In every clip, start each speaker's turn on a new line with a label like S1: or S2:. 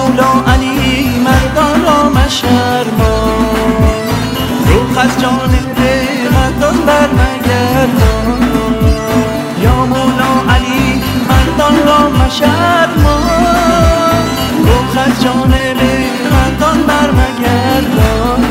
S1: مولا علی مردان را مشرمان، رخ از جانب مردان برنگردان. یا مولا علی مردان را مشرمان، رخ از جانب مردان برنگردان.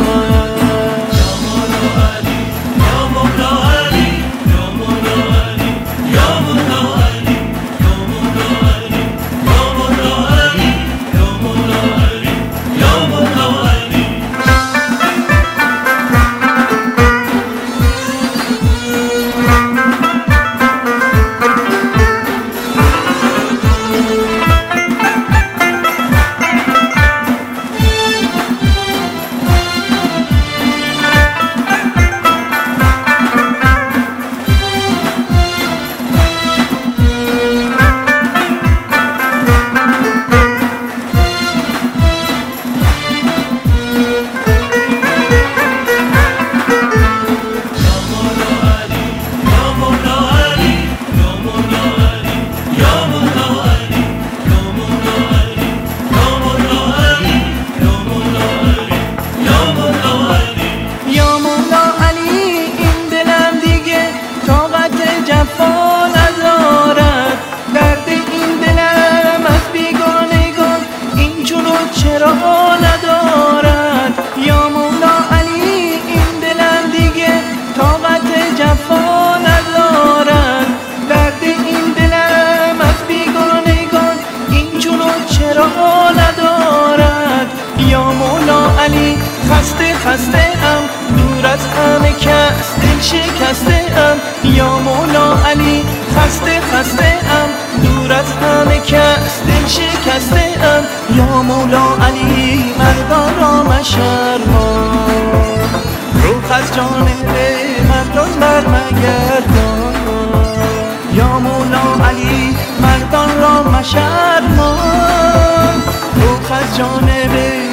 S1: چرا ندارد یا مولا علی این دلم دیگه طاقت جفا ندارد، درد این دلم از بیگانگان این جونو چرا ندارد. یا مولا علی خسته ام دور از همه کس دل شکسته ام. یا مولا علی خسته ام دور از همه کس دل شکسته ام. یا مولا علی مردان را مشرمان، رخ از جانب مردان برنگردان. یا مولا علی مردان را مشرمان، رخ از جانب